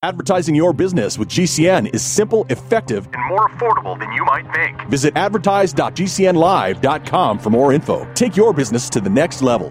Advertising your business with GCN is simple, effective, and more affordable than you might think. Visit advertise.gcnlive.com for more info. Take your business to the next level.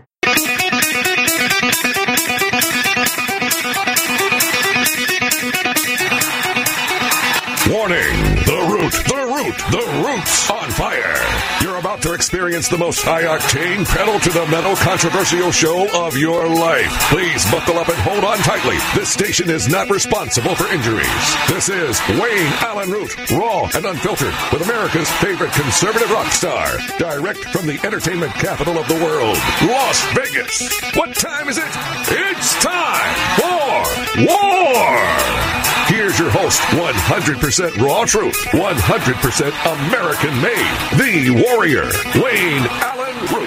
Warning! The Root's on fire. You're about to experience the most high-octane, pedal-to-the-metal controversial show of your life. Please buckle up and hold on tightly. This station is not responsible for injuries. This is Wayne Allen Root, raw and unfiltered, with America's favorite conservative rock star. Direct from the entertainment capital of the world, Las Vegas. What time is it? It's time for War! Here's your host, 100% raw truth, 100% American-made, the warrior, Wayne Allen Root.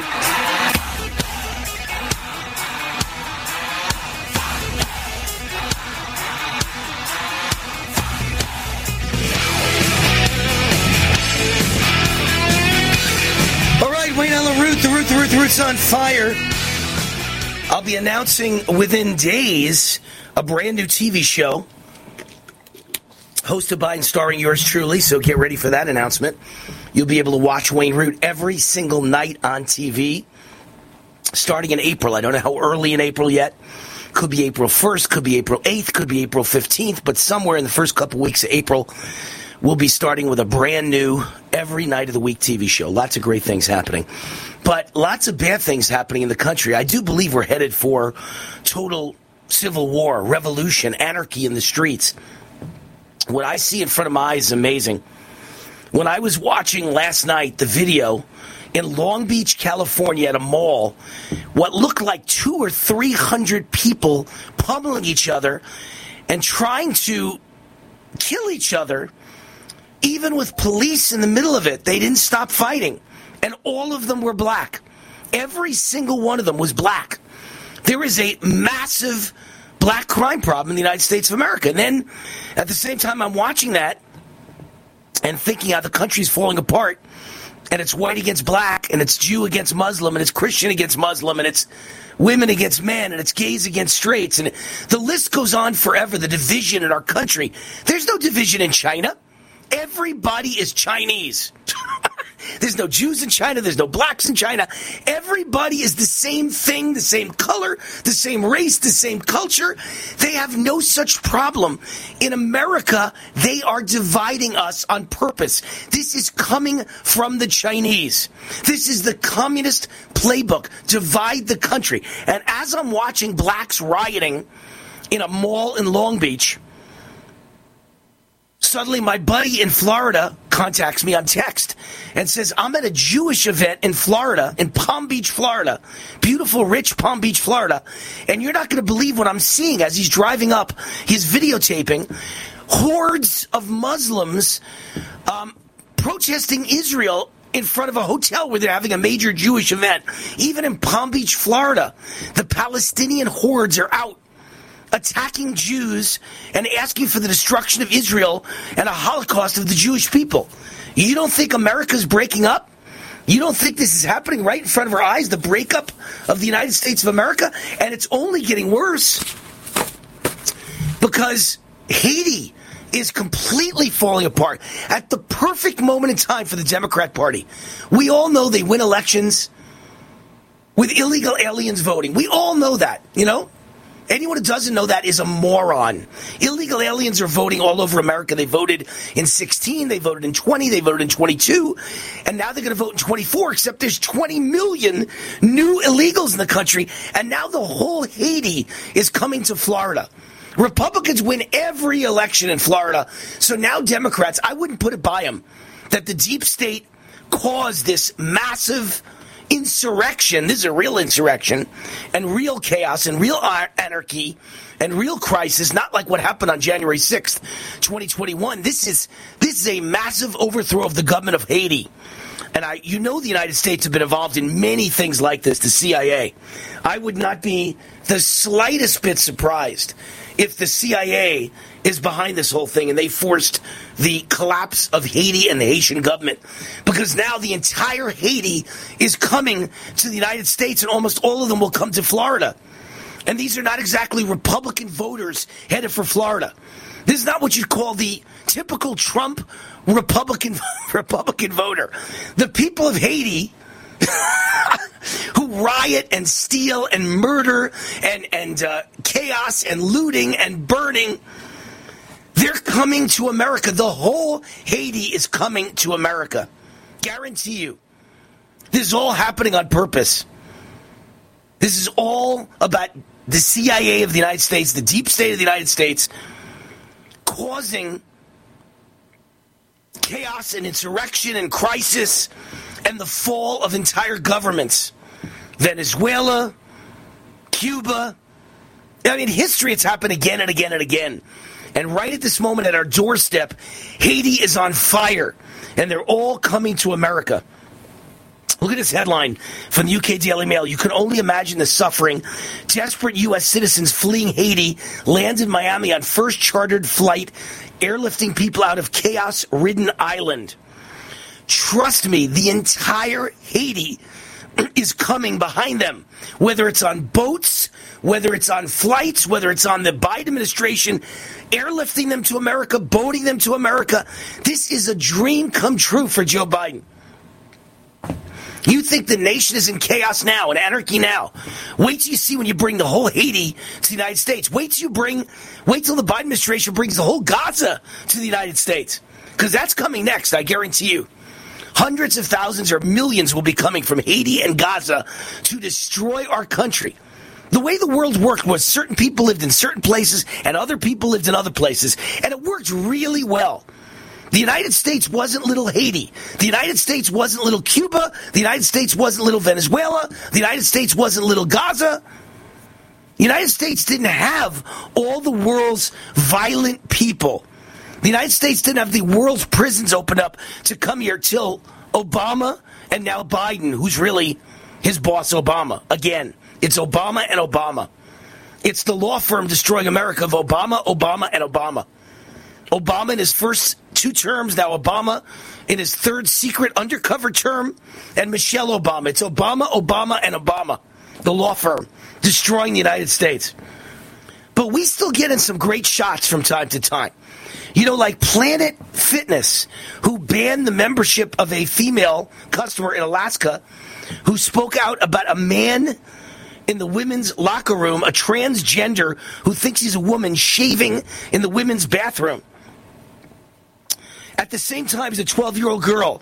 All right, Wayne Allen Root, the Root's on fire. I'll be announcing within days a brand new TV show hosted by and starring yours truly, so get ready for that announcement. You'll be able to watch Wayne Root every single night on TV, starting in April. I don't know how early in April yet. Could be April 1st, could be April 8th, could be April 15th, but somewhere in the first couple weeks of April, we'll be starting with a brand new, every night of the week TV show. Lots of great things happening. But lots of bad things happening in the country. I do believe we're headed for total civil war, revolution, anarchy in the streets. What I see in front of my eyes is amazing. When I was watching last night the video in Long Beach, California at a mall, what looked like 200 or 300 people pummeling each other and trying to kill each other, even with police in the middle of it, they didn't stop fighting. And all of them were black. Every single one of them was black. There is a massive black crime problem in the United States of America. And then, at the same time, I'm watching that and thinking how the country's falling apart, and it's white against black, and it's Jew against Muslim, and it's Christian against Muslim, and it's women against men, and it's gays against straights, and the list goes on forever, the division in our country. There's no division in China. Everybody is Chinese. There's no Jews in China. There's no blacks in China. Everybody is the same thing, the same color, the same race, the same culture. They have no such problem. In America, they are dividing us on purpose. This is coming from the Chinese. This is the communist playbook. Divide the country. And as I'm watching blacks rioting in a mall in Long Beach, suddenly my buddy in Florida contacts me on text and says, I'm at a Jewish event in Florida, in Palm Beach, Florida, beautiful, rich Palm Beach, Florida, and you're not going to believe what I'm seeing as he's driving up. He's videotaping hordes of Muslims protesting Israel in front of a hotel where they're having a major Jewish event. Even in Palm Beach, Florida, the Palestinian hordes are out attacking Jews and asking for the destruction of Israel and a Holocaust of the Jewish people. You don't think America's breaking up? You don't think this is happening right in front of our eyes, the breakup of the United States of America? And it's only getting worse because Haiti is completely falling apart at the perfect moment in time for the Democrat Party. We all know they win elections with illegal aliens voting. We all know that, you know? Anyone who doesn't know that is a moron. Illegal aliens are voting all over America. They voted in 16, they voted in 20, they voted in 22, and now they're going to vote in 24, except there's 20 million new illegals in the country, and now the whole Haiti is coming to Florida. Republicans win every election in Florida, so now Democrats, I wouldn't put it by them, that the deep state caused this massive insurrection. This is a real insurrection and real chaos and real anarchy and real crisis, not like what happened on January 6th, 2021. This is a massive overthrow of the government of Haiti. And the United States have been involved in many things like this, the CIA. I would not be the slightest bit surprised if the CIA is behind this whole thing and they forced the collapse of Haiti and the Haitian government, because now the entire Haiti is coming to the United States and almost all of them will come to Florida. And these are not exactly Republican voters headed for Florida. This is not what you'd call the typical Trump Republican voter. The people of Haiti who riot and steal and murder and chaos and looting and burning, they're coming to America. The whole Haiti is coming to America. Guarantee you. This is all happening on purpose. This is all about the CIA of the United States, the deep state of the United States, causing chaos and insurrection and crisis and the fall of entire governments. Venezuela, Cuba. I mean, history, it's happened again and again and again. And right at this moment at our doorstep, Haiti is on fire, and they're all coming to America. Look at this headline from the UK Daily Mail. You can only imagine the suffering. Desperate U.S. citizens fleeing Haiti land in Miami on first chartered flight, airlifting people out of chaos-ridden island. Trust me, the entire Haiti is coming behind them. Whether it's on boats, whether it's on flights, whether it's on the Biden administration, airlifting them to America, boating them to America. This is a dream come true for Joe Biden. You think the nation is in chaos now, in anarchy now. Wait till you see when you bring the whole Haiti to the United States. Wait till the Biden administration brings the whole Gaza to the United States. Because that's coming next, I guarantee you. Hundreds of thousands or millions will be coming from Haiti and Gaza to destroy our country. The way the world worked was certain people lived in certain places and other people lived in other places. And it worked really well. The United States wasn't little Haiti. The United States wasn't little Cuba. The United States wasn't little Venezuela. The United States wasn't little Gaza. The United States didn't have all the world's violent people. The United States didn't have the world's prisons open up to come here till Obama and now Biden, who's really his boss, Obama. Again, it's Obama and Obama. It's the law firm destroying America of Obama, Obama, and Obama. Obama in his first 2 terms, now Obama in his third secret undercover term, and Michelle Obama. It's Obama, Obama, and Obama, the law firm, destroying the United States. But we still get in some great shots from time to time. You know, like Planet Fitness, who banned the membership of a female customer in Alaska who spoke out about a man in the women's locker room, a transgender who thinks he's a woman, shaving in the women's bathroom. At the same time as a 12-year-old girl.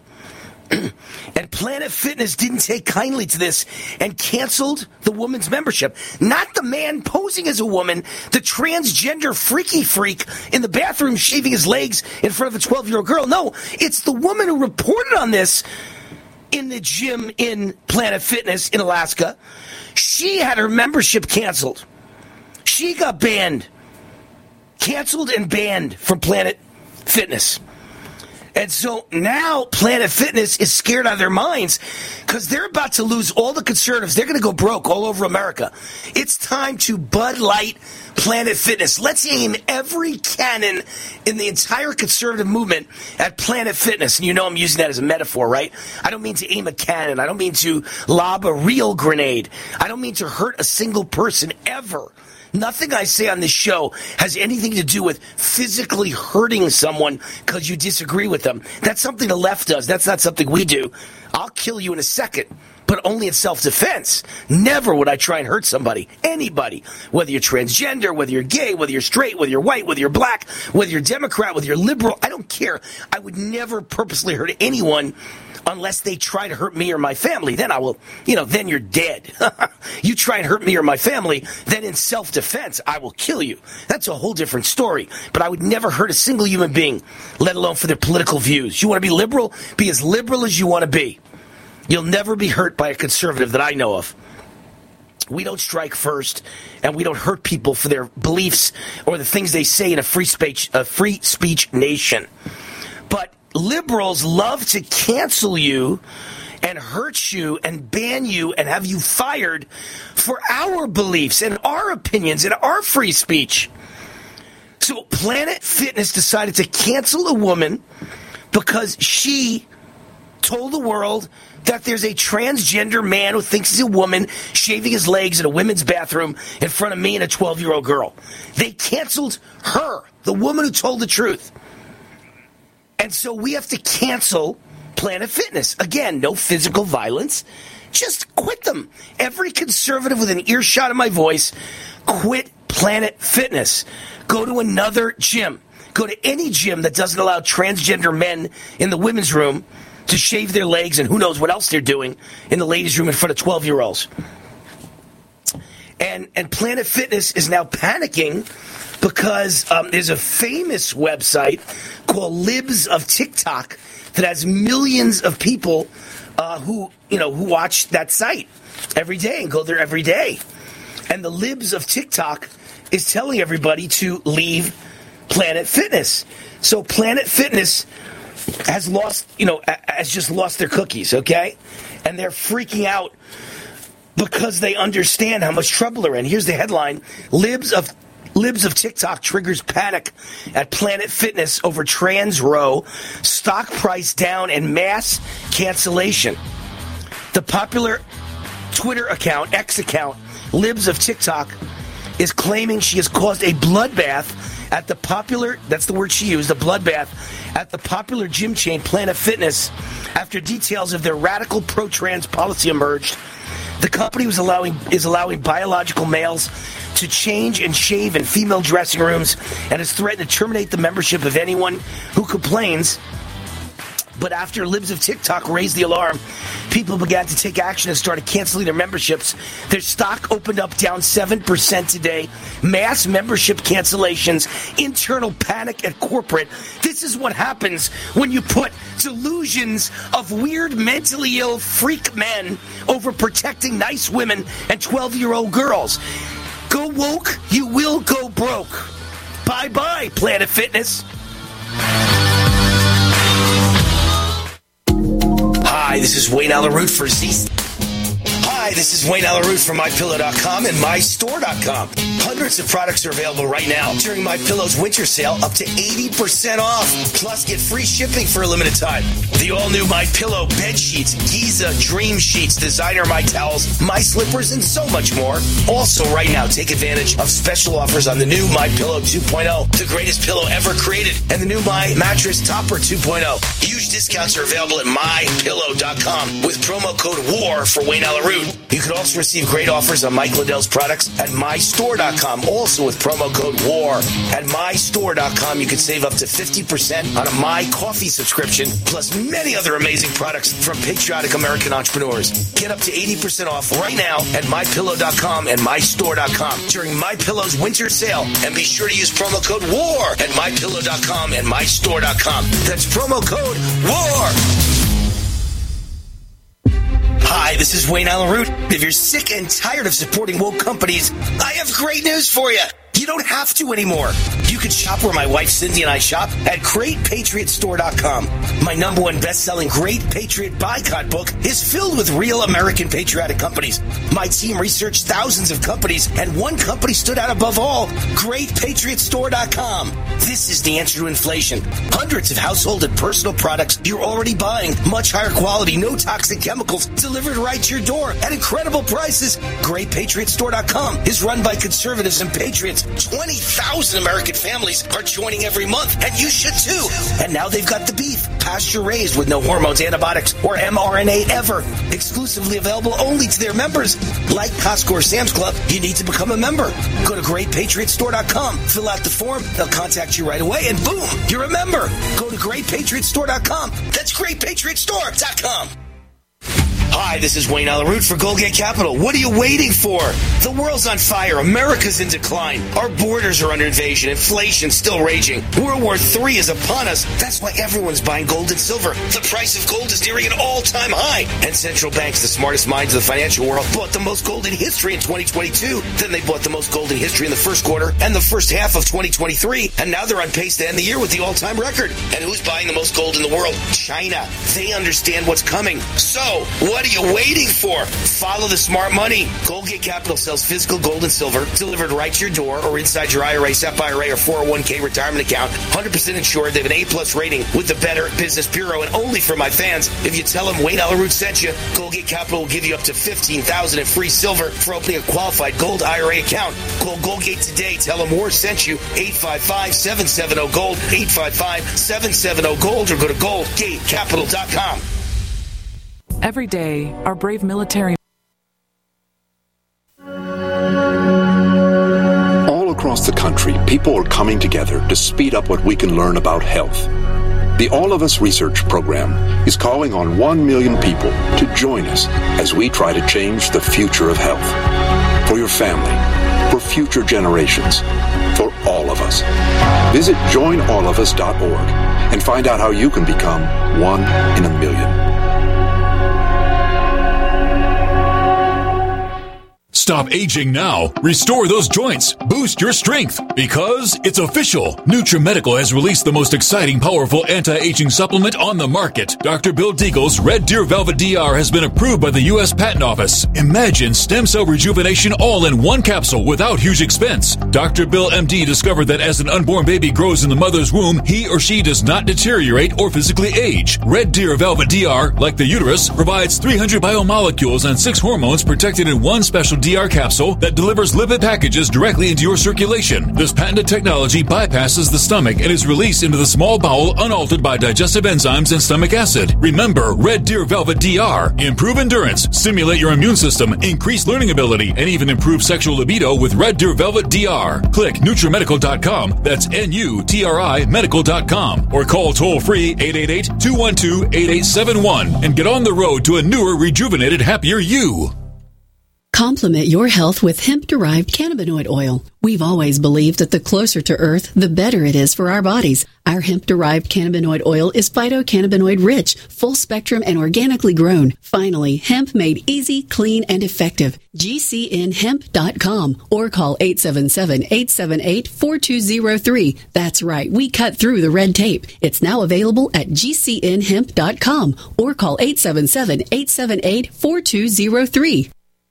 And Planet Fitness didn't take kindly to this and canceled the woman's membership. Not the man posing as a woman, the transgender freaky freak in the bathroom shaving his legs in front of a 12-year-old girl. No, it's the woman who reported on this in the gym in Planet Fitness in Alaska. She had her membership canceled. She got banned. Canceled and banned from Planet Fitness. And so now Planet Fitness is scared out of their minds because they're about to lose all the conservatives. They're going to go broke all over America. It's time to Bud Light Planet Fitness. Let's aim every cannon in the entire conservative movement at Planet Fitness. And you know I'm using that as a metaphor, right? I don't mean to aim a cannon. I don't mean to lob a real grenade. I don't mean to hurt a single person ever. Nothing I say on this show has anything to do with physically hurting someone because you disagree with them. That's something the left does. That's not something we do. I'll kill you in a second, but only in self-defense. Never would I try and hurt somebody, anybody, whether you're transgender, whether you're gay, whether you're straight, whether you're white, whether you're black, whether you're Democrat, whether you're liberal. I don't care. I would never purposely hurt anyone unless they try to hurt me or my family. Then I will, then you're dead. You try and hurt me or my family, then in self-defense, I will kill you. That's a whole different story. But I would never hurt a single human being, let alone for their political views. You want to be liberal? Be as liberal as you want to be. You'll never be hurt by a conservative that I know of. We don't strike first, and we don't hurt people for their beliefs or the things they say in a free speech nation. But liberals love to cancel you and hurt you and ban you and have you fired for our beliefs and our opinions and our free speech. So Planet Fitness decided to cancel a woman because she told the world that there's a transgender man who thinks he's a woman shaving his legs in a women's bathroom in front of me and a 12-year-old girl. They canceled her, the woman who told the truth. And so we have to cancel Planet Fitness. Again, no physical violence. Just quit them. Every conservative with an earshot of my voice, quit Planet Fitness. Go to another gym. Go to any gym that doesn't allow transgender men in the women's room to shave their legs and who knows what else they're doing in the ladies' room in front of 12-year-olds. And Planet Fitness is now panicking because there's a famous website called Libs of TikTok that has millions of people who watch that site every day and go there every day. And the Libs of TikTok is telling everybody to leave Planet Fitness. So Planet Fitness has just lost their cookies, okay? And they're freaking out because they understand how much trouble they're in. Here's the headline: Libs of TikTok triggers panic at Planet Fitness over trans row, stock price down, and mass cancellation. The popular Twitter account, X account, Libs of TikTok, is claiming she has caused a bloodbath at the popular, that's the word she used, a bloodbath at the popular gym chain Planet Fitness after details of their radical pro-trans policy emerged. The company is allowing biological males to change and shave in female dressing rooms and has threatened to terminate the membership of anyone who complains. But after Libs of TikTok raised the alarm, people began to take action and started canceling their memberships. Their stock opened up down 7% today. Mass membership cancellations, internal panic at corporate. This is what happens when you put delusions of weird, mentally ill freak men over protecting nice women and 12-year-old girls. Go woke, you will go broke. Bye-bye, Planet Fitness. Hi, this is Wayne Allyn Root for Z. Hi, this is Wayne Allyn Root from MyPillow.com and MyStore.com. Hundreds of products are available right now during MyPillow's winter sale, up to 80% off. Plus, get free shipping for a limited time. The all-new MyPillow bed sheets, Giza Dream Sheets, designer My Towels, My Slippers, and so much more. Also, right now, take advantage of special offers on the new MyPillow 2.0, the greatest pillow ever created, and the new My Mattress Topper 2.0. Huge discounts are available at MyPillow.com with promo code WAR for Wayne Allyn Root. You can also receive great offers on Mike Lindell's products at MyStore.com, also with promo code WAR. At MyStore.com, you can save up to 50% on a My Coffee subscription, plus many other amazing products from patriotic American entrepreneurs. Get up to 80% off right now at MyPillow.com and MyStore.com during MyPillow's winter sale. And be sure to use promo code WAR at MyPillow.com and MyStore.com. That's promo code WAR. Hi, this is Wayne Allyn Root. If you're sick and tired of supporting woke companies, I have great news for you. You don't have to anymore. You can shop where my wife Cindy and I shop at GreatPatriotStore.com. My number one best-selling Great Patriot Boycott book is filled with real American patriotic companies. My team researched thousands of companies, and one company stood out above all: GreatPatriotStore.com. This is the answer to inflation. Hundreds of household and personal products you're already buying. Much higher quality, no toxic chemicals, delivered right to your door at incredible prices. GreatPatriotStore.com is run by conservatives and patriots. 20,000 American families are joining every month, and you should too. And now they've got the beef, pasture-raised with no hormones, antibiotics, or mRNA ever. Exclusively available only to their members. Like Costco or Sam's Club, you need to become a member. Go to GreatPatriotStore.com, fill out the form, they'll contact you right away, and boom, you're a member. Go to GreatPatriotStore.com. That's GreatPatriotStore.com. Hi, this is Wayne Allyn Root for Goldgate Capital. What are you waiting for? The world's on fire. America's in decline. Our borders are under invasion. Inflation still raging. World War III is upon us. That's why everyone's buying gold and silver. The price of gold is nearing an all-time high. And central banks, the smartest minds of the financial world, bought the most gold in history in 2022. Then they bought the most gold in history in the first quarter and the first half of 2023. And now they're on pace to end the year with the all-time record. And who's buying the most gold in the world? China. They understand what's coming. So, what What are you waiting for? Follow the smart money. Goldgate Capital sells physical gold and silver delivered right to your door or inside your IRA, SEP IRA, or 401k retirement account. 100% insured. They have an A+ rating with the Better Business Bureau. And only for my fans, if you tell them Wayne Allyn Root sent you, Goldgate Capital will give you up to $15,000 in free silver for opening a qualified gold IRA account. Call Goldgate today. Tell them Moore sent you. 855-770-GOLD. 855-770-GOLD, or go to goldgatecapital.com. Every day, our brave military. All across the country, people are coming together to speed up what we can learn about health. The All of Us Research Program is calling on 1 million people to join us as we try to change the future of health. For your family, for future generations, for all of us. Visit joinallofus.org and find out how you can become 1 in a million. Stop aging now. Restore those joints. Boost your strength. Because it's official. NutriMedical has released the most exciting, powerful anti-aging supplement on the market. Dr. Bill Deagle's Red Deer Velvet DR has been approved by the U.S. Patent Office. Imagine stem cell rejuvenation all in one capsule without huge expense. Dr. Bill MD discovered that as an unborn baby grows in the mother's womb, he or she does not deteriorate or physically age. Red Deer Velvet DR, like the uterus, provides 300 biomolecules and 6 hormones protected in one special DR capsule that delivers lipid packages directly into your circulation. This patented technology bypasses the stomach and is released into the small bowel unaltered by digestive enzymes and stomach acid. Remember, Red Deer Velvet DR. Improve endurance, stimulate your immune system, increase learning ability, and even improve sexual libido with Red Deer Velvet DR. Click NutriMedical.com, that's NUTRI Medical.com, or call toll-free 888-212-8871 and get on the road to a newer, rejuvenated, happier you. Complement your health with hemp-derived cannabinoid oil. We've always believed that the closer to Earth, the better it is for our bodies. Our hemp-derived cannabinoid oil is phytocannabinoid-rich, full-spectrum, and organically grown. Finally, hemp made easy, clean, and effective. GCNhemp.com or call 877-878-4203. That's right, we cut through the red tape. It's now available at GCNhemp.com or call 877-878-4203.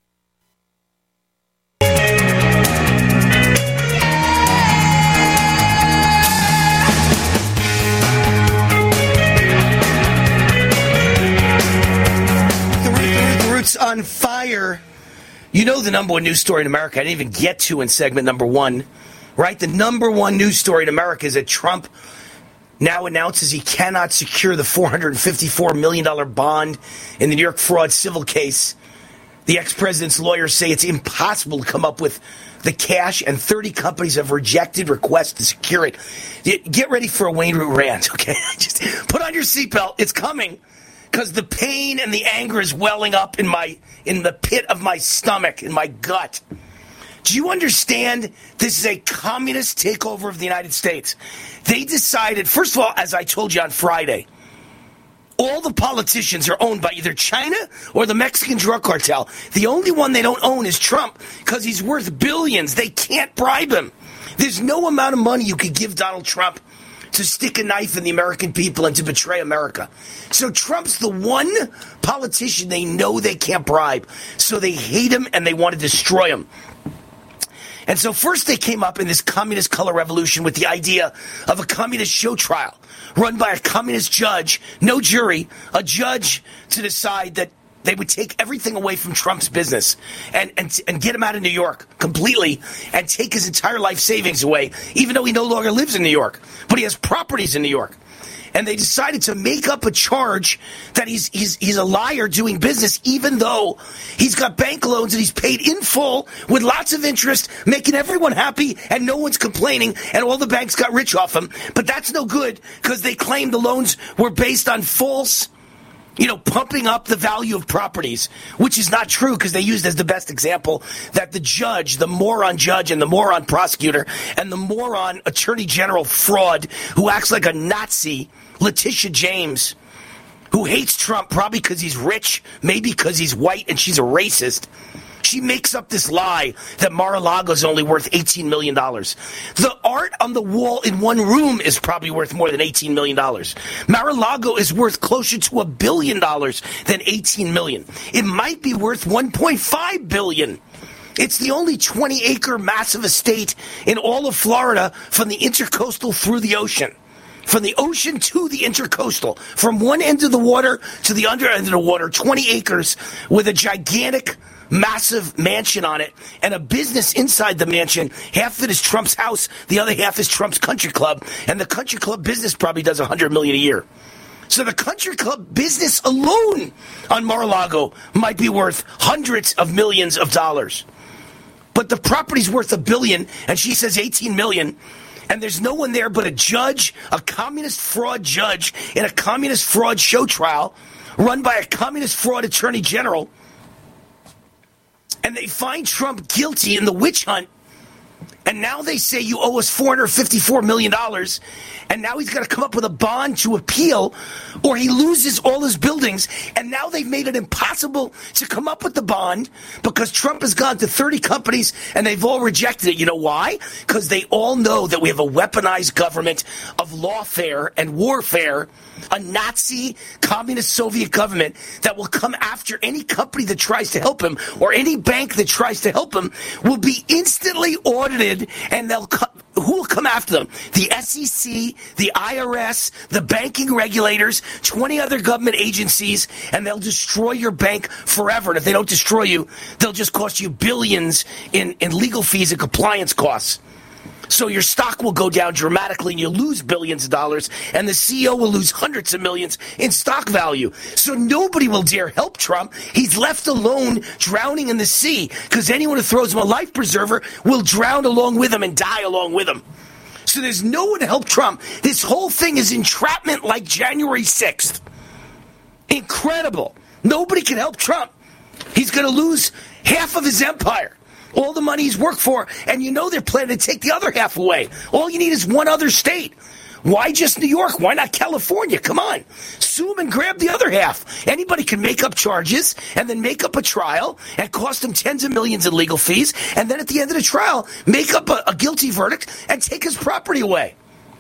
On fire. You know the number one news story in America I didn't even get to in segment number one, right? The number one news story in America is that Trump now announces he cannot secure the $454 million bond in the New York fraud civil case. The ex-president's lawyers say it's impossible to come up with the cash, and 30 companies have rejected requests to secure it. Get ready for a Wayne Root rant, okay? Just put on your seatbelt. It's coming. Because the pain and the anger is welling up in the pit of my stomach, in my gut. Do you understand? This is a communist takeover of the United States. They decided, first of all, as I told you on Friday, all the politicians are owned by either China or the Mexican drug cartel. The only one they don't own is Trump because he's worth billions. They can't bribe him. There's no amount of money you could give Donald Trump to stick a knife in the American people and to betray America. So Trump's the one politician they know they can't bribe. So they hate him and they want to destroy him. And so first they came up in this communist color revolution with the idea of a communist show trial run by a communist judge, no jury, a judge to decide that they would take everything away from Trump's business and get him out of New York completely and take his entire life savings away, even though he no longer lives in New York. But he has properties in New York. And they decided to make up a charge that he's a liar doing business, even though he's got bank loans and he's paid in full with lots of interest, making everyone happy and no one's complaining, and all the banks got rich off him. But that's no good because they claimed the loans were based on false, pumping up the value of properties, which is not true because they used as the best example that the judge, the moron judge and the moron prosecutor and the moron attorney general fraud who acts like a Nazi, Letitia James, who hates Trump probably because he's rich, maybe because he's white and she's a racist. she makes up this lie that Mar-a-Lago is only worth $18 million. The art on the wall in one room is probably worth more than $18 million. Mar-a-Lago is worth closer to $1 billion than $18 million. It might be worth $1.5 billion. It's the only 20-acre massive estate in all of Florida from the intercoastal through the ocean. From the ocean to the intercoastal. From one end of the water to the other end of the water, 20 acres with a gigantic, massive mansion on it and a business inside the mansion. Half of it is Trump's house. The other half is Trump's country club. And the country club business probably does $100 million a year. So the country club business alone on Mar-a-Lago might be worth hundreds of millions of dollars. But the property's worth $1 billion, and she says $18 million. And there's no one there but a judge, a communist fraud judge in a communist fraud show trial run by a communist fraud attorney general. And they find Trump guilty in the witch hunt. And now they say you owe us $454 million. And now he's got to come up with a bond to appeal or he loses all his buildings. And now they've made it impossible to come up with the bond because Trump has gone to 30 companies and they've all rejected it. You know why? Because they all know that we have a weaponized government of lawfare and warfare, a Nazi communist Soviet government that will come after any company that tries to help him or any bank that tries to help him will be instantly audited and who will come after them? The SEC, the IRS, the banking regulators, 20 other government agencies, and they'll destroy your bank forever. And if they don't destroy you, they'll just cost you billions in legal fees and compliance costs. So your stock will go down dramatically and you'll lose billions of dollars and the CEO will lose hundreds of millions in stock value. So nobody will dare help Trump. He's left alone drowning in the sea because anyone who throws him a life preserver will drown along with him and die along with him. So there's no one to help Trump. This whole thing is entrapment like January 6th. Incredible. Nobody can help Trump. He's going to lose half of his empire. All the money he's worked for, and you know they're planning to take the other half away. All you need is one other state. Why just New York? Why not California? Come on. Sue them and grab the other half. Anybody can make up charges and then make up a trial and cost them tens of millions in legal fees, and then at the end of the trial, make up a guilty verdict and take his property away.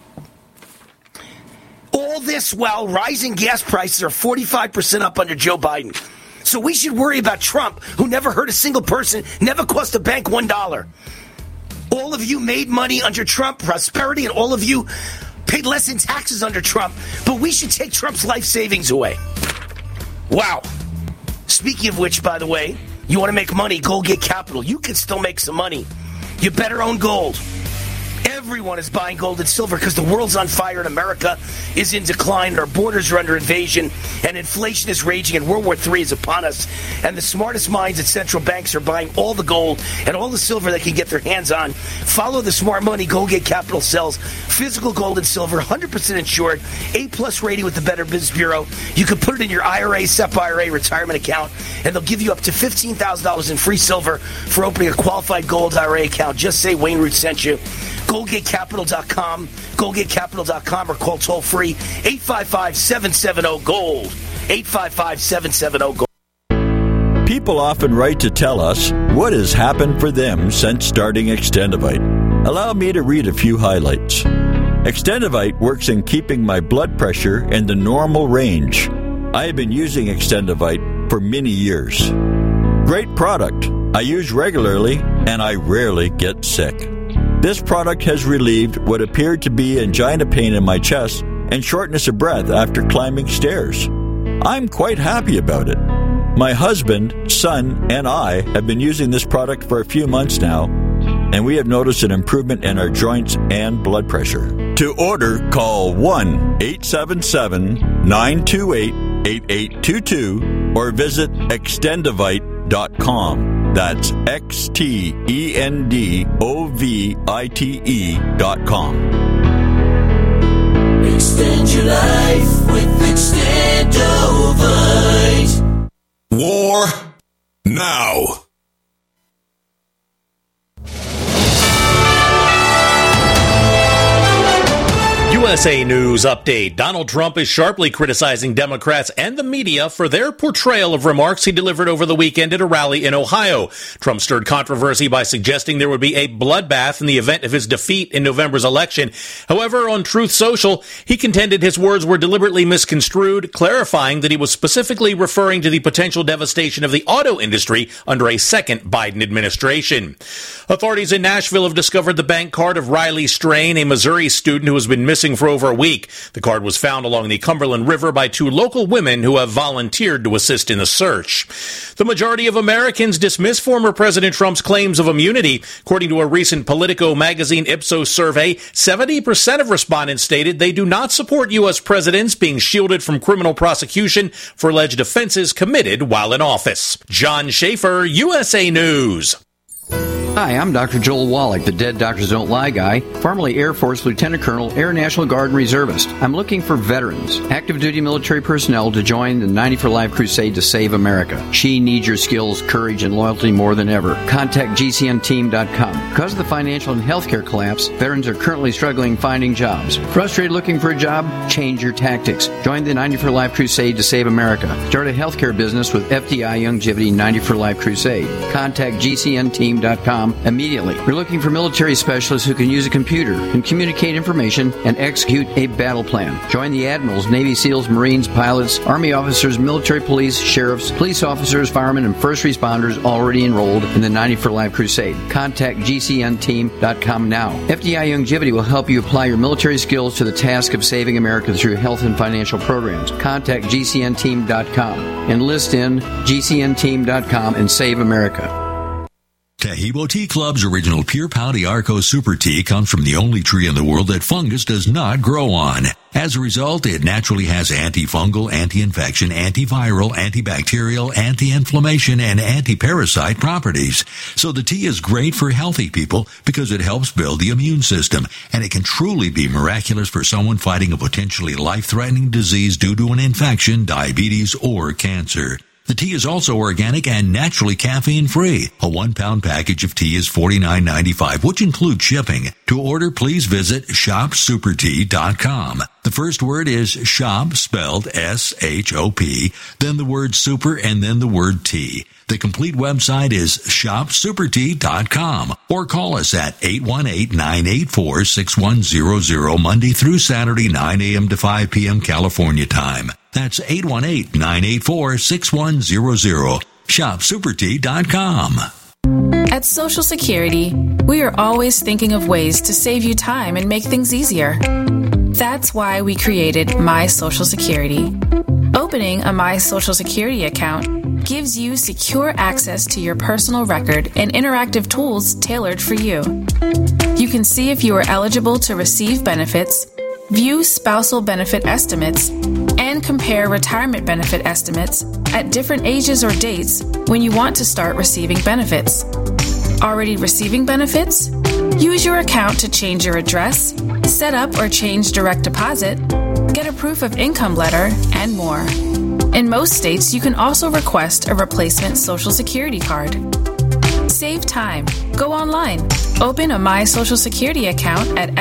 All this while rising gas prices are 45% up under Joe Biden. So we should worry about Trump, who never hurt a single person, never cost a bank $1. All of you made money under Trump, prosperity, and all of you paid less in taxes under Trump. But we should take Trump's life savings away. Wow. Speaking of which, by the way, you want to make money, Gold Gate Capital. You can still make some money. You better own gold. Everyone is buying gold and silver because the world's on fire and America is in decline and our borders are under invasion and inflation is raging and World War III is upon us. And the smartest minds at central banks are buying all the gold and all the silver they can get their hands on. Follow the smart money Gold Gate Capital sells. Physical gold and silver, 100% insured, A+ rating with the Better Business Bureau. You can put it in your IRA, SEP IRA retirement account and they'll give you up to $15,000 in free silver for opening a qualified gold IRA account. Just say Wayne Root sent you. GoldGateCapital.com, GoldGateCapital.com, or call toll-free 855-770-GOLD, 855-770-GOLD. People often write to tell us what has happened for them since starting Extendivite. Allow me to read a few highlights. Extendivite works in keeping my blood pressure in the normal range. I have been using Extendivite for many years. Great product. I use regularly, and I rarely get sick. This product has relieved what appeared to be angina pain in my chest and shortness of breath after climbing stairs. I'm quite happy about it. My husband, son, and I have been using this product for a few months now, and we have noticed an improvement in our joints and blood pressure. To order, call 1-877-928-8822 or visit Extendivite.com. That's Extendovite.com. Extend your life with Extendovite. War now. USA News Update. Donald Trump is sharply criticizing Democrats and the media for their portrayal of remarks he delivered over the weekend at a rally in Ohio. Trump stirred controversy by suggesting there would be a bloodbath in the event of his defeat in November's election. However, on Truth Social, he contended his words were deliberately misconstrued, clarifying that he was specifically referring to the potential devastation of the auto industry under a second Biden administration. Authorities in Nashville have discovered the bank card of Riley Strain, a Missouri student who has been missing for over a week. The card was found along the Cumberland River by two local women who have volunteered to assist in the search. The majority of Americans dismiss former President Trump's claims of immunity. According to a recent Politico magazine Ipsos survey, 70% of respondents stated they do not support U.S. presidents being shielded from criminal prosecution for alleged offenses committed while in office. John Schaefer, USA News. Hi, I'm Dr. Joel Wallach, the Dead Doctors Don't Lie guy, formerly Air Force Lieutenant Colonel, Air National Guard and Reservist. I'm looking for veterans, active duty military personnel to join the 90 for Life crusade to save America. She needs your skills, courage, and loyalty more than ever. Contact GCNteam.com. Because of the financial and healthcare collapse, veterans are currently struggling finding jobs. Frustrated looking for a job? Change your tactics. Join the 90 for Life crusade to save America. Start a healthcare business with FDI Longevity 90 for Life crusade. Contact GCNteam.com immediately. We're looking for military specialists who can use a computer, can communicate information, and execute a battle plan. Join the admirals, Navy SEALs, Marines, pilots, Army officers, military police, sheriffs, police officers, firemen, and first responders already enrolled in the 90 for Life crusade. Contact GCNteam.com now. FDI Longevity will help you apply your military skills to the task of saving America through health and financial programs. Contact GCNteam.com. Enlist in GCNteam.com and save America. Tahibo Tea Club's original Pure Pau d'Arco Super Tea comes from the only tree in the world that fungus does not grow on. As a result, it naturally has antifungal, anti-infection, antiviral, antibacterial, anti-inflammation, and anti-parasite properties. So the tea is great for healthy people because it helps build the immune system, and it can truly be miraculous for someone fighting a potentially life-threatening disease due to an infection, diabetes, or cancer. The tea is also organic and naturally caffeine-free. A 1-pound package of tea is $49.95, which includes shipping. To order, please visit shopsupertea.com. The first word is shop, spelled S-H-O-P, then the word super, and then the word tea. The complete website is shopsupertea.com, or call us at 818-984-6100 Monday through Saturday, 9 a.m. to 5 p.m. California time. That's 818-984-6100. ShopSuperTea.com. At Social Security, we are always thinking of ways to save you time and make things easier. That's why we created My Social Security. Opening a My Social Security account gives you secure access to your personal record and interactive tools tailored for you. You can see if you are eligible to receive benefits, view spousal benefit estimates, and compare retirement benefit estimates at different ages or dates when you want to start receiving benefits. Already receiving benefits? Use your account to change your address, set up or change direct deposit, get a proof of income letter, and more. In most states, you can also request a replacement Social Security card. Save time. Go online. Open a My Social Security account at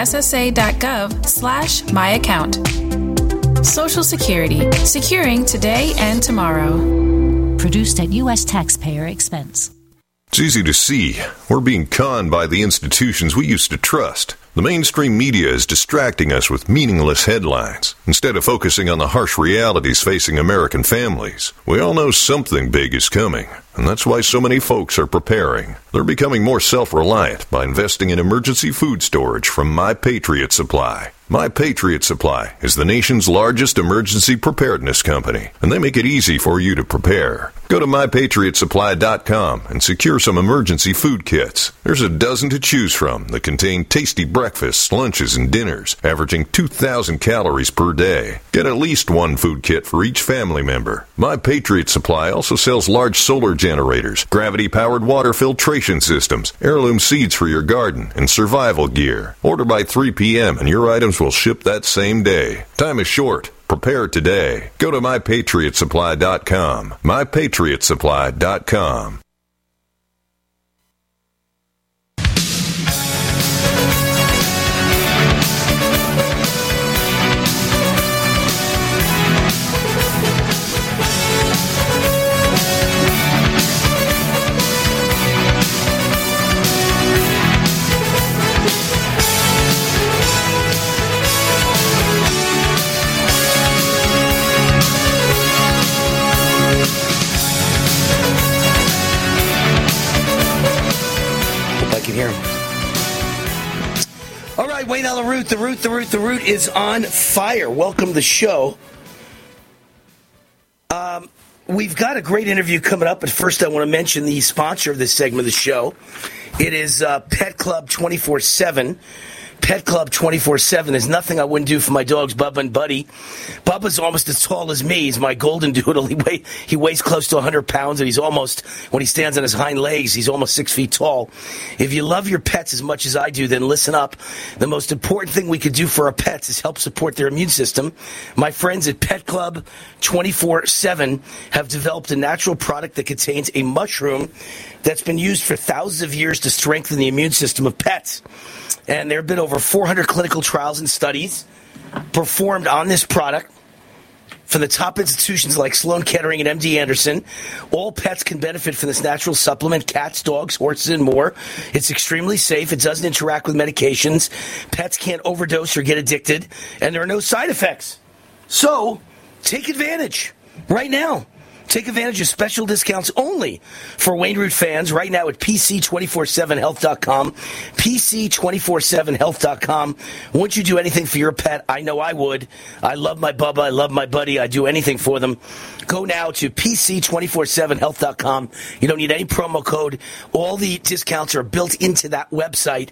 ssa.gov/myaccount. Social Security. Securing today and tomorrow. Produced at U.S. taxpayer expense. It's easy to see. We're being conned by the institutions we used to trust. The mainstream media is distracting us with meaningless headlines instead of focusing on the harsh realities facing American families. We all know something big is coming, and that's why so many folks are preparing. They're becoming more self-reliant by investing in emergency food storage from My Patriot Supply. My Patriot Supply is the nation's largest emergency preparedness company, and they make it easy for you to prepare. Go to MyPatriotSupply.com and secure some emergency food kits. There's a dozen to choose from that contain tasty breakfasts, lunches, and dinners, averaging 2,000 calories per day. Get at least one food kit for each family member. My Patriot Supply also sells large solar generators, gravity-powered water filtration systems, heirloom seeds for your garden, and survival gear. Order by 3 p.m. and your items will ship that same day. Time is short. Prepare today. Go to MyPatriotSupply.com. MyPatriotSupply.com. right, Wayne on the Root. The Root is on fire. Welcome to the show. We've got a great interview coming up, but first I want to mention the sponsor of this segment of the show. It is Pet Club 24/7. Pet Club 24/7. There's nothing I wouldn't do for my dogs, Bubba and Buddy. Bubba's almost as tall as me. He's my golden doodle. He weighs close to 100 pounds, and he's almost, when he stands on his hind legs, he's almost 6 feet tall. If you love your pets as much as I do, then listen up. The most important thing we could do for our pets is help support their immune system. My friends at Pet Club 24/7 have developed a natural product that contains a mushroom that's been used for thousands of years to strengthen the immune system of pets. And there have been over 400 clinical trials and studies performed on this product from the top institutions like Sloan Kettering and MD Anderson. All pets can benefit from this natural supplement: cats, dogs, horses, and more. It's extremely safe. It doesn't interact with medications. Pets can't overdose or get addicted, and there are no side effects. So take advantage right now. Take advantage of special discounts only for Wayne Root fans right now at PC247health.com. PC247health.com. Wouldn't you do anything for your pet? I know I would. I love my Bubba. I love my Buddy. I do anything for them. Go now to PC247health.com. You don't need any promo code. All the discounts are built into that website,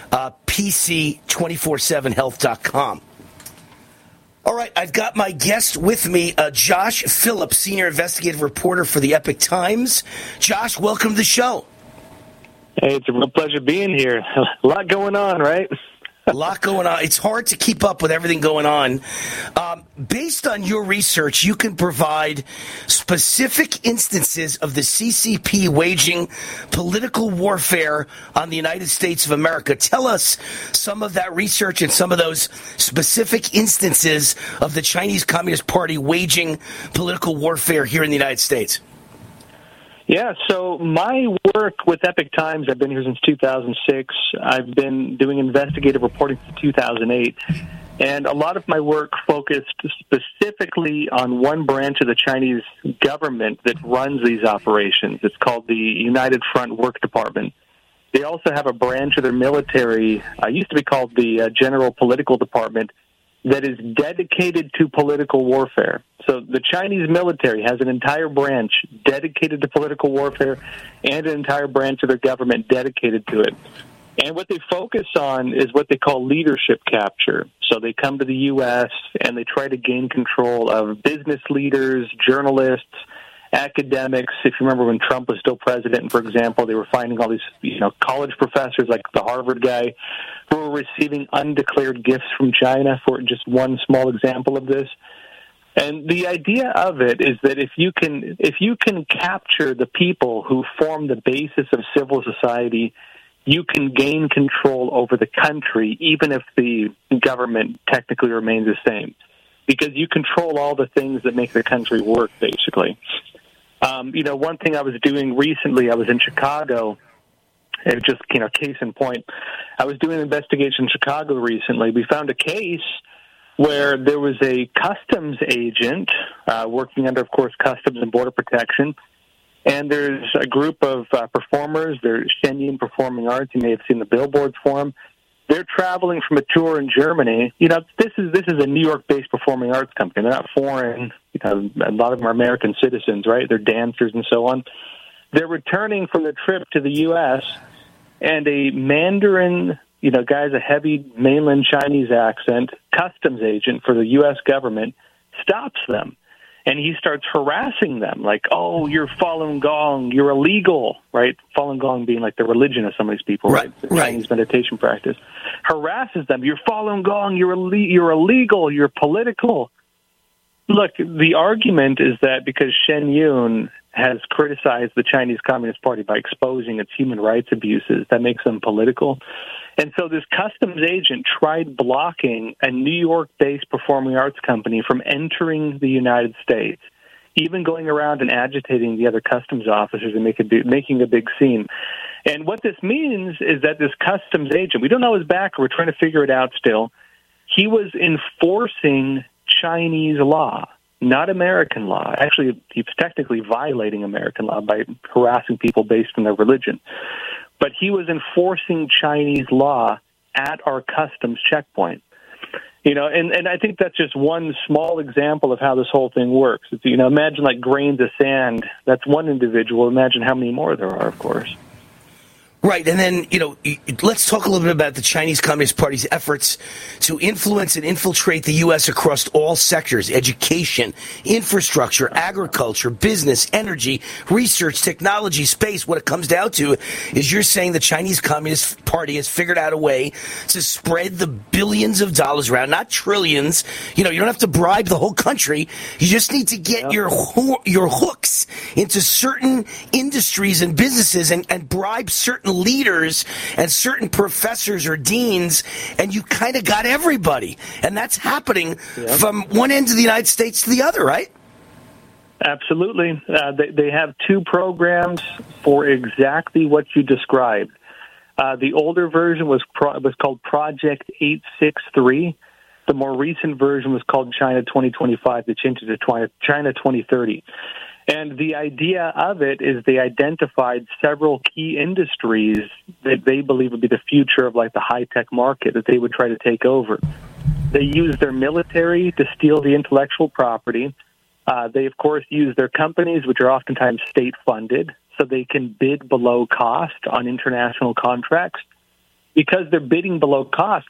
PC247health.com. All right, I've got my guest with me, Josh Phillips, senior investigative reporter for the Epoch Times. Josh, welcome to the show. Hey, it's a real pleasure being here. A lot going on, right? A lot going on. It's hard to keep up with everything going on. Based on your research, you can provide specific instances of the CCP waging political warfare on the United States of America. Tell us some of that research and some of those specific instances of the Chinese Communist Party waging political warfare here in the United States. Yeah, so my work with Epoch Times, I've been here since 2006. I've been doing investigative reporting since 2008. And a lot of my work focused specifically on one branch of the Chinese government that runs these operations. It's called the United Front Work Department. They also have a branch of their military, used to be called the General Political Department, that is dedicated to political warfare. So the Chinese military has an entire branch dedicated to political warfare and an entire branch of their government dedicated to it. And what they focus on is what they call leadership capture. So they come to the U.S. and they try to gain control of business leaders, journalists, academics. If you remember when Trump was still president, for example, they were finding all these, college professors like the Harvard guy who were receiving undeclared gifts from China, for just one small example of this. And the idea of it is that if you can capture the people who form the basis of civil society, you can gain control over the country, even if the government technically remains the same, because you control all the things that make the country work, basically. One thing I was doing recently, I was in Chicago, and just, case in point, I was doing an investigation in Chicago recently. We found a case where there was a customs agent working under, of course, Customs and Border Protection, and there's a group of performers. They're Shenyun Performing Arts. You may have seen the billboards for them. They're traveling from a tour in Germany. This is a New York-based performing arts company. They're not foreign. A lot of them are American citizens, right? They're dancers and so on. They're returning from their trip to the U.S., and a Mandarin, guy has a heavy mainland Chinese accent, customs agent for the U.S. government, stops them. And he starts harassing them, like, oh, you're Falun Gong, you're illegal, right? Falun Gong being like the religion of some of these people, right? The Chinese meditation practice. Harasses them, you're Falun Gong, you're illegal, you're political. Look, the argument is that because Shenyun has criticized the Chinese Communist Party by exposing its human rights abuses, that makes them political. And so this customs agent tried blocking a New York-based performing arts company from entering the United States, even going around and agitating the other customs officers and making a big scene. And what this means is that this customs agent, we don't know his background, we're trying to figure it out still, he was enforcing Chinese law, not American law. Actually, he was technically violating American law by harassing people based on their religion. But he was enforcing Chinese law at our customs checkpoint. And I think that's just one small example of how this whole thing works. It's, imagine like grains of sand. That's one individual. Imagine how many more there are, of course. Right, and then, let's talk a little bit about the Chinese Communist Party's efforts to influence and infiltrate the U.S. across all sectors: education, infrastructure, agriculture, business, energy, research, technology, space. What it comes down to is you're saying the Chinese Communist Party has figured out a way to spread the billions of dollars around, not trillions. You don't have to bribe the whole country. You just need to get your hooks into certain industries and businesses and bribe certain leaders and certain professors or deans, and you kind of got everybody. And that's happening from one end of the United States to the other, right? Absolutely. They have two programs for exactly what you described. The older version was called Project 863. The more recent version was called China 2025. They changed it to China 2030. And the idea of it is they identified several key industries that they believe would be the future of like the high-tech market that they would try to take over. They use their military to steal the intellectual property. They, of course, use their companies, which are oftentimes state-funded, so they can bid below cost on international contracts. Because they're bidding below cost,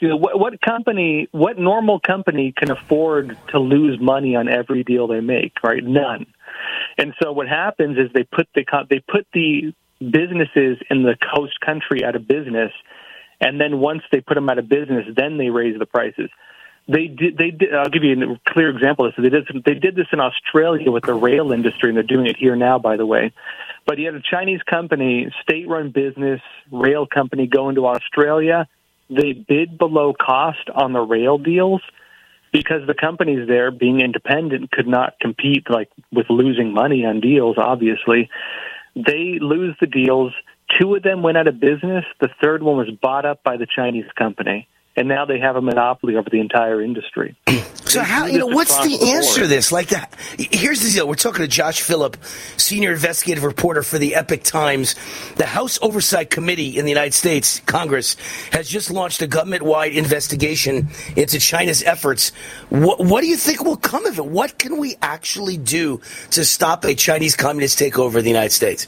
what normal company can afford to lose money on every deal they make, right? None. And so what happens is they put the businesses in the host country out of business, and then once they put them out of business, then they raise the prices. They did. I'll give you a clear example of this. They did this in Australia with the rail industry, and they're doing it here now, by the way. But you had a Chinese company, state-run business, rail company go into Australia. They bid below cost on the rail deals because the companies there, being independent, could not compete with losing money on deals, obviously. They lose the deals. Two of them went out of business. The third one was bought up by the Chinese company. And now they have a monopoly over the entire industry. So how, what's the answer to this? Here's the deal. We're talking to Josh Phillip, senior investigative reporter for the Epoch Times. The House Oversight Committee in the United States, Congress, has just launched a government-wide investigation into China's efforts. What do you think will come of it? What can we actually do to stop a Chinese communist takeover of the United States?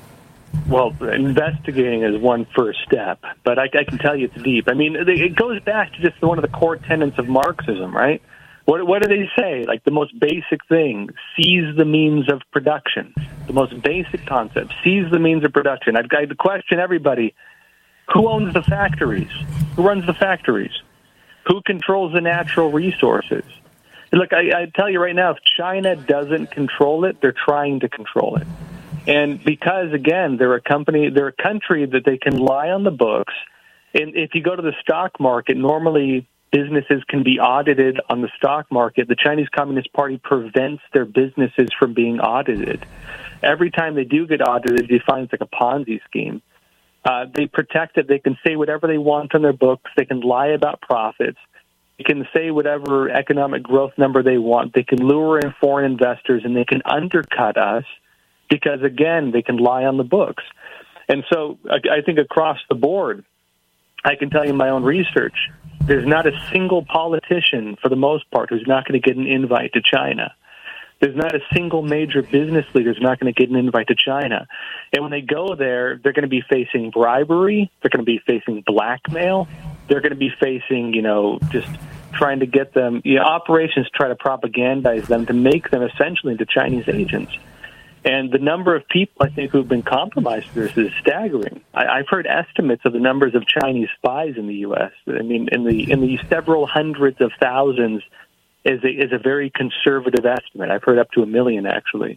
Well, investigating is one first step, but I can tell you it's deep. I mean, it goes back to just one of the core tenets of Marxism, right? What do they say? Like the most basic thing, seize the means of production. The most basic concept, seize the means of production. I've got to question everybody, who owns the factories? Who runs the factories? Who controls the natural resources? Look, I tell you right now, if China doesn't control it, they're trying to control it. And because, again, they're a country that they can lie on the books. And if you go to the stock market, normally businesses can be audited on the stock market. The Chinese Communist Party prevents their businesses from being audited. Every time they do get audited, you find it's like a Ponzi scheme. They protect it. They can say whatever they want on their books. They can lie about profits. They can say whatever economic growth number they want. They can lure in foreign investors, and they can undercut us. Because, again, they can lie on the books. And so I think across the board, I can tell you my own research, there's not a single politician, for the most part, who's not going to get an invite to China. There's not a single major business leader who's not going to get an invite to China. And when they go there, they're going to be facing bribery. They're going to be facing blackmail. They're going to be facing, just trying to get them, operations try to propagandize them to make them essentially into Chinese agents. And the number of people, I think, who have been compromised through this is staggering. I've heard estimates of the numbers of Chinese spies in the U.S. I mean, in the several hundreds of thousands is a very conservative estimate. I've heard up to 1 million, actually.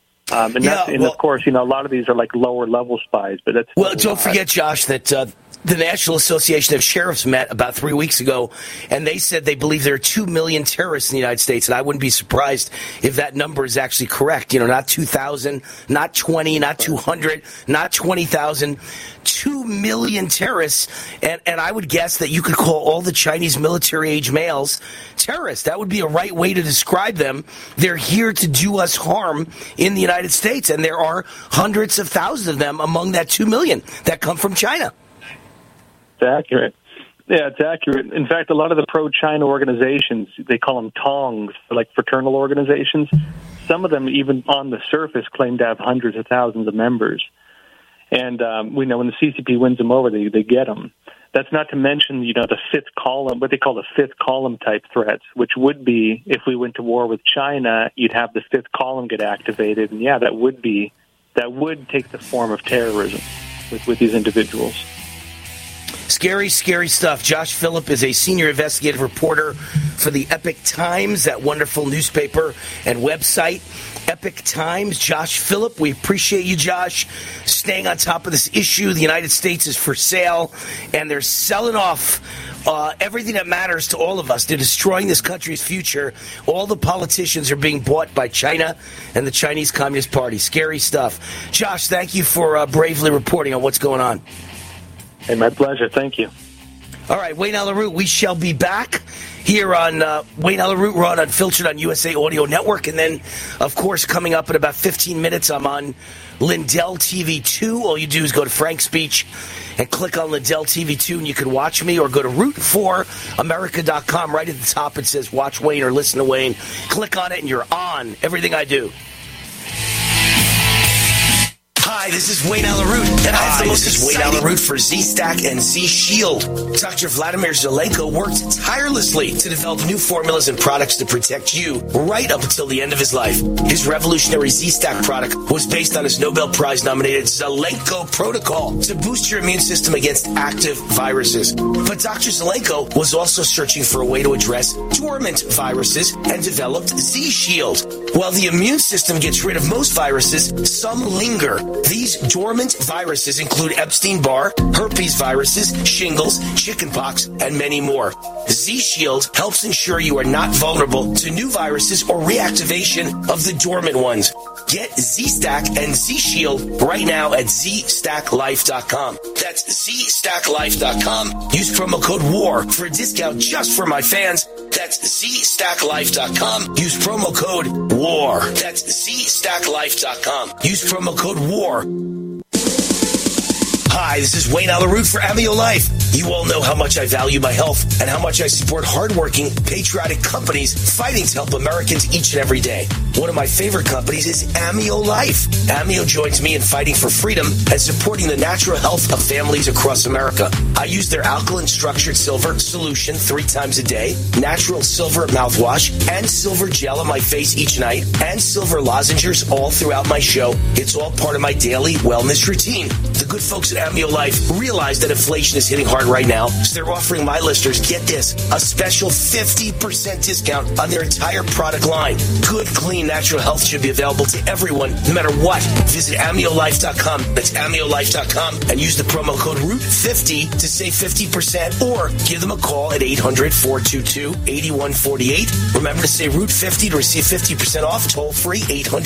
Of course, a lot of these are like lower-level spies. But that's don't forget, Josh, that the National Association of Sheriffs met about 3 weeks ago, and they said they believe there are 2 million terrorists in the United States, and I wouldn't be surprised if that number is actually correct. Not 2,000, not 20, not 200, not 20,000, 2 million terrorists, and I would guess that you could call all the Chinese military-age males terrorists. That would be a right way to describe them. They're here to do us harm in the United States, and there are hundreds of thousands of them among that 2 million that come from China. Accurate. Yeah, it's accurate. In fact, a lot of the pro-China organizations, they call them tongs, like fraternal organizations. Some of them, even on the surface, claim to have hundreds of thousands of members. And we know when the CCP wins them over, they get them. That's not to mention, the fifth column, what they call the fifth column type threats, which would be, if we went to war with China, you'd have the fifth column get activated. And that would take the form of terrorism with these individuals. Scary, scary stuff. Josh Phillip is a senior investigative reporter for the Epoch Times, that wonderful newspaper and website. Epoch Times, Josh Phillip. We appreciate you, Josh, staying on top of this issue. The United States is for sale, and they're selling off everything that matters to all of us. They're destroying this country's future. All the politicians are being bought by China and the Chinese Communist Party. Scary stuff. Josh, thank you for bravely reporting on what's going on. Hey, my pleasure. Thank you. All right, Wayne Allyn Root, we shall be back here on Wayne Allyn Root. We're on Unfiltered on USA Audio Network. And then, of course, coming up in about 15 minutes, I'm on Lindell TV 2. All you do is go to Frank's Speech and click on Lindell TV 2, and you can watch me, or go to root4america.com. Right at the top, it says Watch Wayne or Listen to Wayne. Click on it, and you're on everything I do. Hi, this is Wayne Allyn Root, and I have the most exciting Wayne Allyn Root for Z-Stack and Z-Shield. Dr. Vladimir Zelenko worked tirelessly to develop new formulas and products to protect you right up until the end of his life. His revolutionary Z-Stack product was based on his Nobel Prize-nominated Zelenko protocol to boost your immune system against active viruses. But Dr. Zelenko was also searching for a way to address dormant viruses and developed Z-Shield. While the immune system gets rid of most viruses, some linger. These dormant viruses include Epstein-Barr, herpes viruses, shingles, chickenpox, and many more. Z-Shield helps ensure you are not vulnerable to new viruses or reactivation of the dormant ones. Get Z-Stack and Z-Shield right now at ZStackLife.com. That's ZStackLife.com. Use promo code WAR for a discount just for my fans. That's ZStackLife.com. Use promo code WAR. That's ZStackLife.com. Use promo code WAR. Hi, this is Wayne Allyn Root for Amio Life. You all know how much I value my health and how much I support hardworking, patriotic companies fighting to help Americans each and every day. One of my favorite companies is Amio Life. Amio joins me in fighting for freedom and supporting the natural health of families across America. I use their alkaline structured silver solution 3 times a day, natural silver mouthwash, and silver gel on my face each night, and silver lozenges all throughout my show. It's all part of my daily wellness routine. The good folks at Amio Life realize that inflation is hitting hard right now, so they're offering my listeners, get this, a special 50% discount on their entire product line. Good, clean, natural health should be available to everyone, no matter what. Visit AmioLife.com. That's AmioLife.com, and use the promo code ROOT50 to save 50%, or give them a call at 800-422-8148. Remember to say ROOT50 to receive 50% off. Toll free,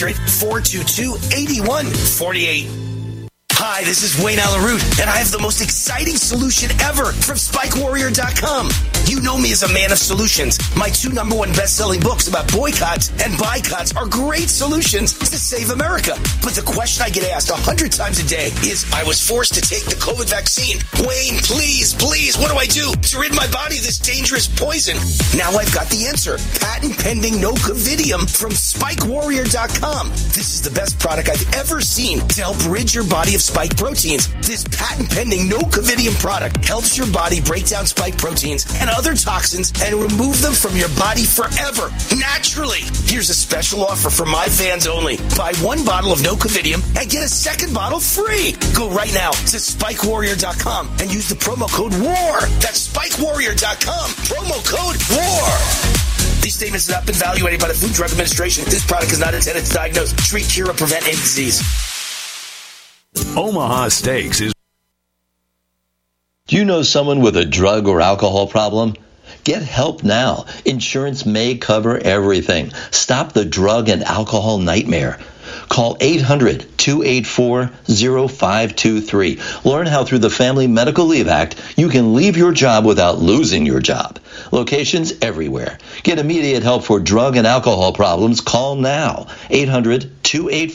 800-422-8148. Hi, this is Wayne Allyn Root, and I have the most exciting solution ever from SpikeWarrior.com. You know me as a man of solutions. My 2 #1 best-selling books about boycotts and boycotts are great solutions to save America. But the question I get asked 100 times a day is, I was forced to take the COVID vaccine. Wayne, please, what do I do to rid my body of this dangerous poison? Now I've got the answer. Patent-pending Nocovidium from SpikeWarrior.com. This is the best product I've ever seen to help rid your body of spike proteins. This patent-pending Nocovidium product helps your body break down spike proteins and other toxins and remove them from your body forever, naturally. Here's a special offer for my fans only. Buy 1 bottle of Nocovidium and get a 2nd bottle free. Go right now to SpikeWarrior.com and use the promo code WAR. That's SpikeWarrior.com, promo code WAR. These statements have not been evaluated by the Food and Drug Administration. This product is not intended to diagnose, treat, cure, or prevent any disease. Omaha Steaks is... Do you know someone with a drug or alcohol problem? Get help now. Insurance may cover everything. Stop the drug and alcohol nightmare. Call 800-284-0523. Learn how through the Family Medical Leave Act you can leave your job without losing your job. Locations everywhere. Get immediate help for drug and alcohol problems. Call now.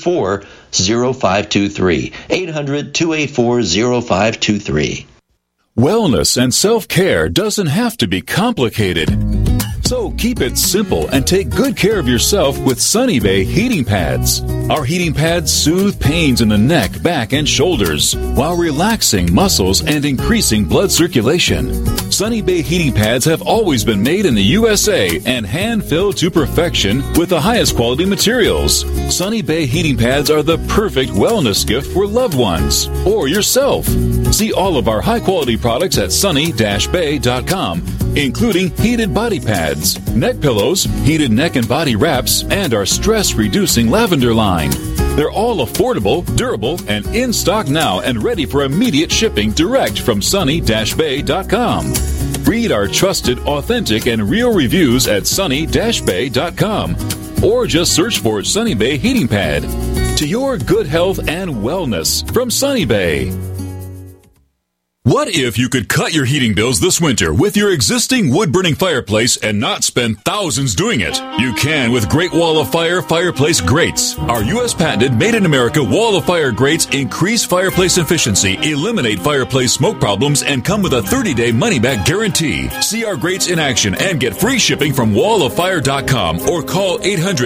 800-284-0523. 800-284-0523. Wellness and self-care doesn't have to be complicated. So keep it simple and take good care of yourself with Sunny Bay heating pads. Our heating pads soothe pains in the neck, back, and shoulders while relaxing muscles and increasing blood circulation. Sunny Bay heating pads have always been made in the USA and hand-filled to perfection with the highest quality materials. Sunny Bay heating pads are the perfect wellness gift for loved ones or yourself. See all of our high-quality products at sunny-bay.com, including heated body pads, neck pillows, heated neck and body wraps, and our stress-reducing lavender line. They're all affordable, durable, and in stock now and ready for immediate shipping direct from sunny-bay.com. Read our trusted, authentic, and real reviews at sunny-bay.com or just search for Sunny Bay Heating Pad. To your good health and wellness from Sunny Bay. What if you could cut your heating bills this winter with your existing wood-burning fireplace and not spend thousands doing it? You can with Great Wall of Fire fireplace grates. Our U.S.-patented, made-in-America Wall of Fire grates increase fireplace efficiency, eliminate fireplace smoke problems, and come with a 30-day money-back guarantee. See our grates in action and get free shipping from walloffire.com or call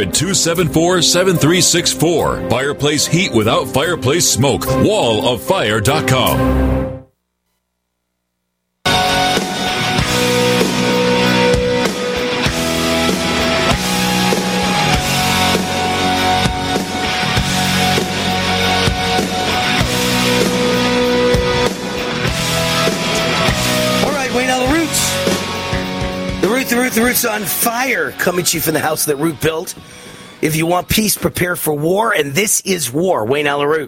800-274-7364. Fireplace heat without fireplace smoke. walloffire.com. The Root's on fire, coming to you from the house that Root built. If you want peace, prepare for war, and this is war. Wayne Allyn Root.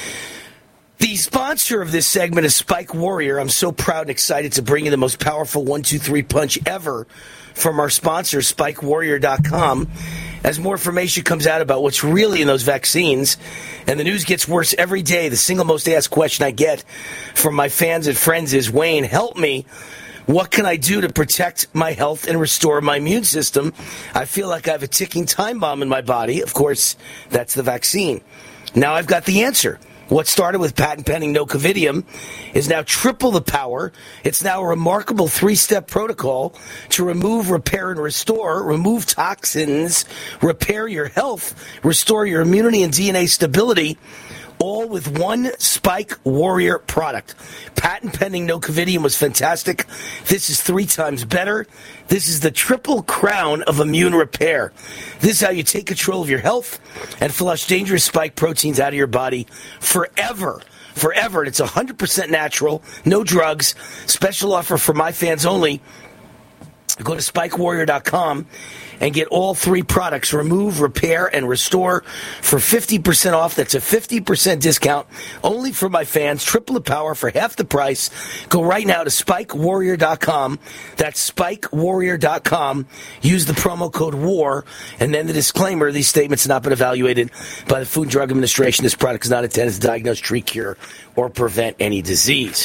The sponsor of this segment is Spike Warrior. I'm so proud and excited to bring you the most powerful 1-2-3 punch ever from our sponsor, SpikeWarrior.com. As more information comes out about what's really in those vaccines, and the news gets worse every day, the single most asked question I get from my fans and friends is, Wayne, help me. What can I do to protect my health and restore my immune system? I feel like I have a ticking time bomb in my body. Of course, that's the vaccine. Now I've got the answer. What started with patent-pending nocovidium is now triple the power. It's now a remarkable 3-step protocol to remove, repair, and restore, remove toxins, repair your health, restore your immunity and DNA stability, all with one Spike Warrior product. Patent-pending nocovidium was fantastic. This is 3 times better. This is the triple crown of immune repair. This is how you take control of your health and flush dangerous spike proteins out of your body forever. Forever. And it's 100% natural. No drugs. Special offer for my fans only. Go to SpikeWarrior.com and get all 3 products, remove, repair, and restore for 50% off. That's a 50% discount only for my fans. Triple the power for half the price. Go right now to SpikeWarrior.com. That's SpikeWarrior.com. Use the promo code WAR. And then the disclaimer, these statements have not been evaluated by the Food and Drug Administration. This product is not intended to diagnose, treat, cure, or prevent any disease.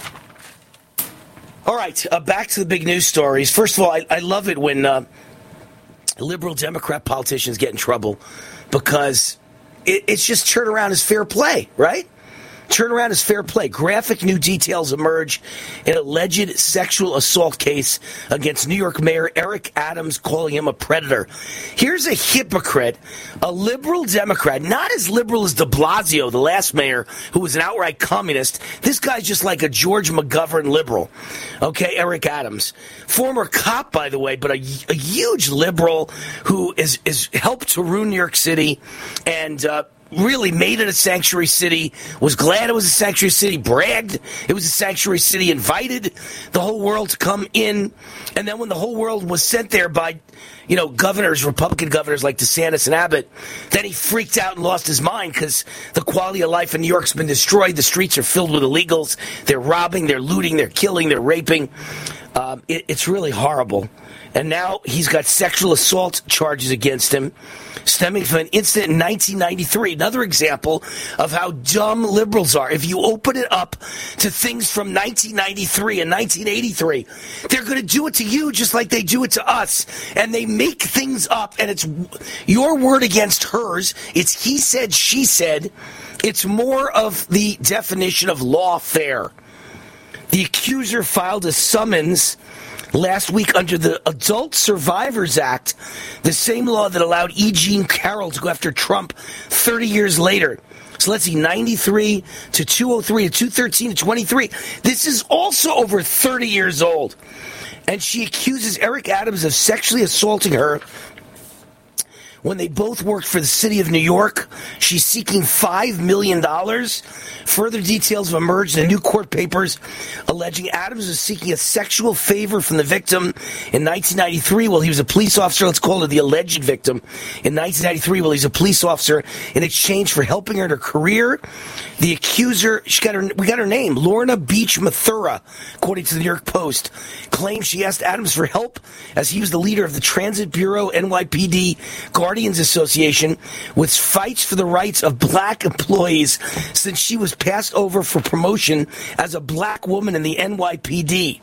All right, back to the big news stories. First of all, I love it when liberal Democrat politicians get in trouble because it's just turnaround is fair play, right? Turnaround is fair play. Graphic new details emerge in alleged sexual assault case against New York Mayor Eric Adams, calling him a predator. Here's a hypocrite, a liberal Democrat, not as liberal as de Blasio, the last mayor, who was an outright communist. This guy's just like a George McGovern liberal. Okay, Eric Adams. Former cop, by the way, but a huge liberal who is helped to ruin New York City and really made it a sanctuary city, was glad it was a sanctuary city, bragged it was a sanctuary city, invited the whole world to come in. And then when the whole world was sent there by, governors, Republican governors like DeSantis and Abbott, then he freaked out and lost his mind because the quality of life in New York's been destroyed. The streets are filled with illegals. They're robbing, they're looting, they're killing, they're raping. It's really horrible. And now he's got sexual assault charges against him, stemming from an incident in 1993. Another example of how dumb liberals are. If you open it up to things from 1993 and 1983, they're going to do it to you just like they do it to us. And they make things up, and it's your word against hers. It's he said, she said. It's more of the definition of lawfare. The accuser filed a summons last week under the Adult Survivors Act, the same law that allowed E. Jean Carroll to go after Trump 30 years later. So let's see, 93 to 203 to 213 to 23. This is also over 30 years old. And she accuses Eric Adams of sexually assaulting her when they both worked for the city of New York. She's seeking $5 million. Further details have emerged in new court papers alleging Adams was seeking a sexual favor from the victim in 1993 while he was a police officer. Let's call her the alleged victim. In 1993 while he was a police officer in exchange for helping her in her career. The accuser, we got her name, Lorna Beach Mathura, according to the New York Post, claims she asked Adams for help as he was the leader of the Transit Bureau NYPD Guardians Association, which fights for the rights of black employees since she was passed over for promotion as a black woman in the NYPD.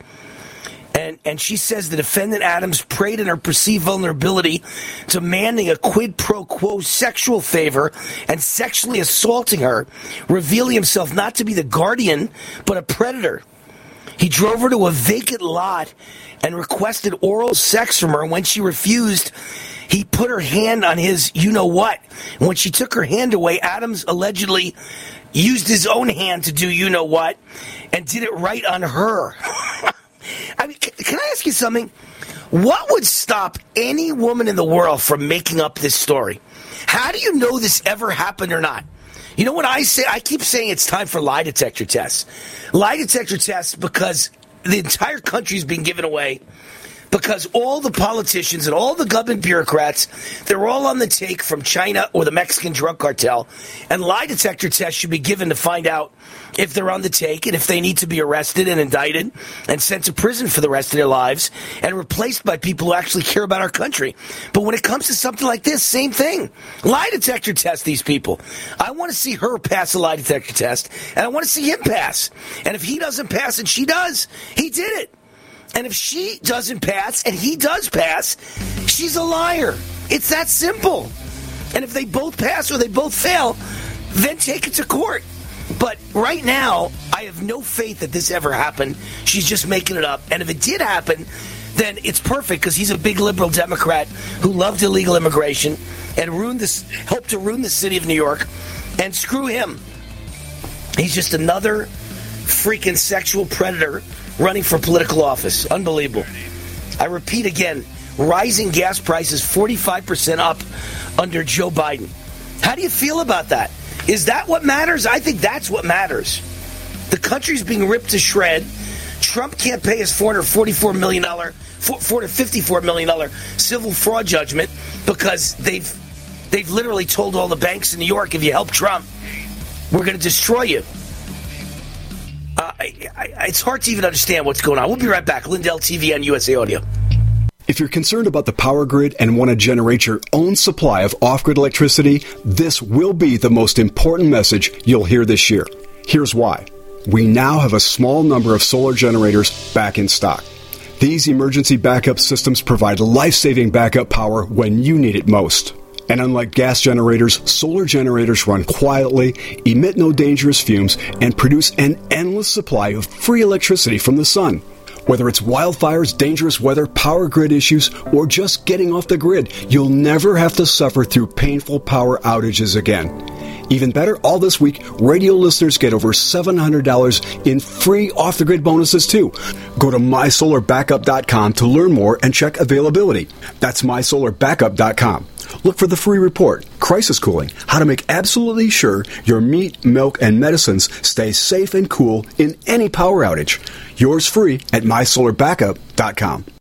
And she says the defendant Adams preyed on her perceived vulnerability, demanding a quid pro quo sexual favor and sexually assaulting her, revealing himself not to be the guardian, but a predator. He drove her to a vacant lot and requested oral sex from her. When she refused, he put her hand on his you-know-what. And when she took her hand away, Adams allegedly used his own hand to do you-know-what and did it right on her. I mean, can I ask you something? What would stop any woman in the world from making up this story? How do you know this ever happened or not? You know what I say? I keep saying it's time for lie detector tests. Lie detector tests because the entire country's being given away because all the politicians and all the government bureaucrats, they're all on the take from China or the Mexican drug cartel. And lie detector tests should be given to find out if they're on the take and if they need to be arrested and indicted and sent to prison for the rest of their lives and replaced by people who actually care about our country. But when it comes to something like this, same thing. Lie detector test these people. I want to see her pass a lie detector test, and I want to see him pass. And if he doesn't pass and she does, he did it. And if she doesn't pass and he does pass, she's a liar. It's that simple. And if they both pass or they both fail, then take it to court. But right now, I have no faith that this ever happened. She's just making it up. And if it did happen, then it's perfect because he's a big liberal Democrat who loved illegal immigration and helped to ruin the city of New York. And screw him. He's just another freaking sexual predator running for political office. Unbelievable. I repeat again, rising gas prices 45% up under Joe Biden. How do you feel about that? Is that what matters? I think that's what matters. The country's being ripped to shred. Trump can't pay his $454 million civil fraud judgment because they've literally told all the banks in New York, if you help Trump, we're going to destroy you. It's hard to even understand what's going on. We'll be right back. Lindell TV on USA Audio. If you're concerned about the power grid and want to generate your own supply of off-grid electricity, this will be the most important message you'll hear this year. Here's why. We now have a small number of solar generators back in stock. These emergency backup systems provide life-saving backup power when you need it most. And unlike gas generators, solar generators run quietly, emit no dangerous fumes, and produce an endless supply of free electricity from the sun. Whether it's wildfires, dangerous weather, power grid issues, or just getting off the grid, you'll never have to suffer through painful power outages again. Even better, all this week, radio listeners get over $700 in free off-the-grid bonuses, too. Go to mysolarbackup.com to learn more and check availability. That's mysolarbackup.com. Look for the free report, Crisis Cooling, how to make absolutely sure your meat, milk, and medicines stay safe and cool in any power outage. Yours free at mysolarbackup.com.